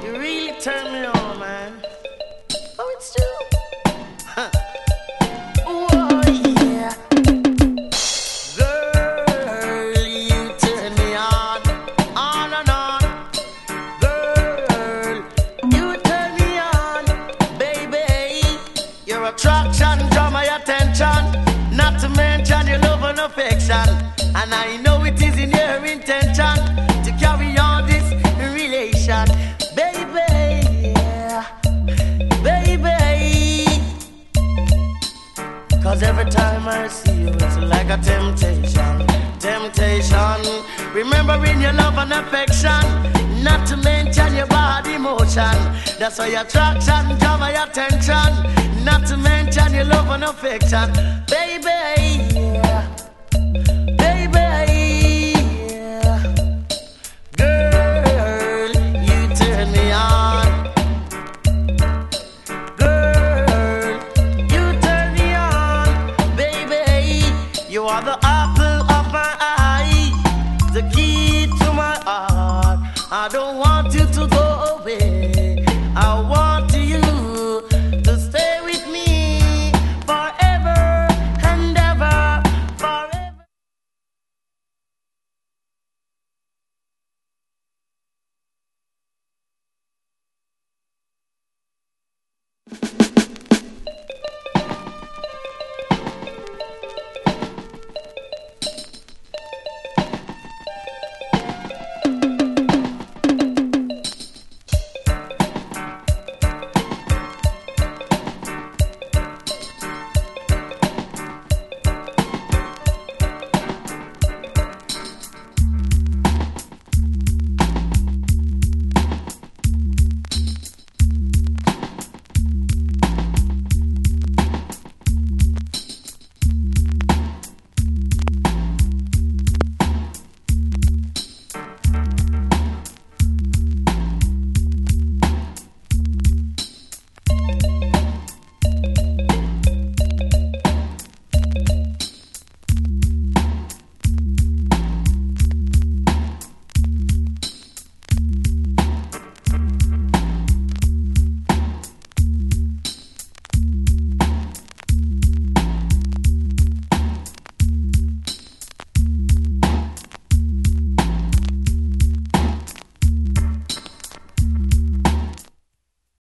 You really turn me on, man. Oh, it's true. Huh. Oh, yeah. Girl, you turn me on and on. Girl, you turn me on, baby. Your attraction draw my attention. Not to mention your love and affection. And I know it is in your intention to carry on this relation, baby, yeah. Baby. Cause every time I see you, it's like a temptation. Temptation. Remembering your love and affection. Not to mention your body motion. That's why your attraction draw my attention. Not to mention your love and affection, baby, yeah.